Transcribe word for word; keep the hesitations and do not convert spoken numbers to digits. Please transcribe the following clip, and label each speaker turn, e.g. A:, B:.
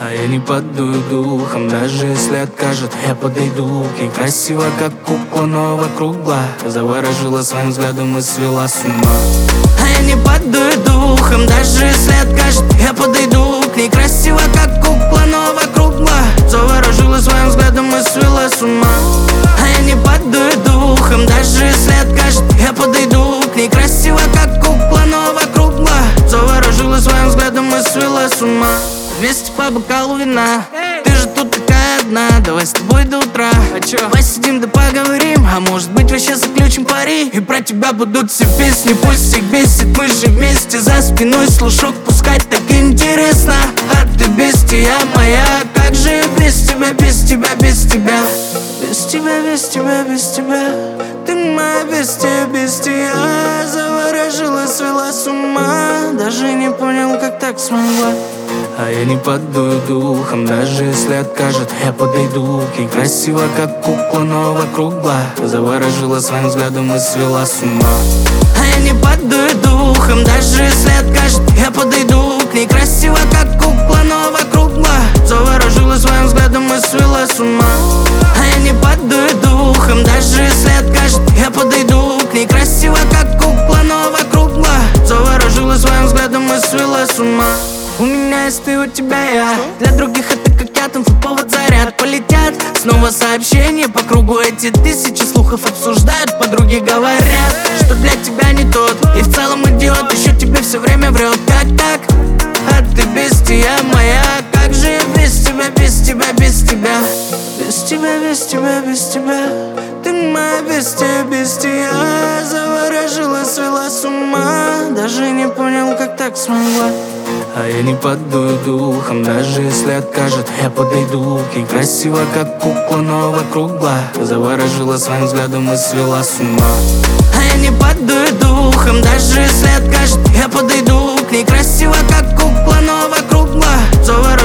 A: А я не падаю духом, даже если откажут, я подойду к ней. Красиво, как кукла, но вокруг глаз. Заворожила своим взглядом и свела с ума. А я не падаю духом, даже если откажут, я подойду к ней. Красиво, как кукла, но вокруг глаз. Заворожила своим взглядом и свела с ума. А я не падаю духом, даже если откажут, я подойду к ней. Красиво, как кукла, но вокруг глаз. Заворожила своим взглядом и свела с ума. Вместе по бокалу вина, ты же тут такая одна. Давай с тобой до утра, а чё? Посидим да поговорим, а может быть вообще заключим пари. И про тебя будут все песни, пусть всех бесит. Мы же вместе за спиной слушок пускать так интересно. А ты бестия моя, как же без тебя, без тебя, без тебя. Без тебя, без тебя, без тебя. Ты моя бестия, бестия. Заворожила, свела с ума. Даже не понял, как так смогла. А я не падаю духом, даже если откажут, я подойду к ней. Красиво, как кукла, но вокруг глаз. Заворожила своим взглядом и свела с ума. А я не падаю духом, даже если откажут, я подойду к ней. Красиво, как кукла, но вокруг глаз. Заворожила своим взглядом и свела с ума. А я не падаю духом, даже если откажут, я подойду к ней. Красиво, как кукла, но вокруг глаз. Заворожила своим взглядом и свела с ума. У меня есть ты, у тебя я. Для других это как я, там повод заряд. Полетят снова сообщения по кругу. Эти тысячи слухов обсуждают, подруги говорят, что для тебя не тот. И в целом идиот, еще тебе все время врет. Как так? А ты бестия моя. Как же без тебя, без тебя, без тебя. Без тебя, без тебя, без тебя. Ты моя бестия, бестия. Заворожила, свела с ума. Даже не понял, как так смогла. А я не падаю духом, даже если откажут, я подойду к ней. Красиво, как кукла, но вокруг глаз. Заворожила своим взглядом и свела с ума. А я не падаю духом, даже если откажут, я подойду к ней. Красиво, как кукла, но вокруг глаз. Заворожила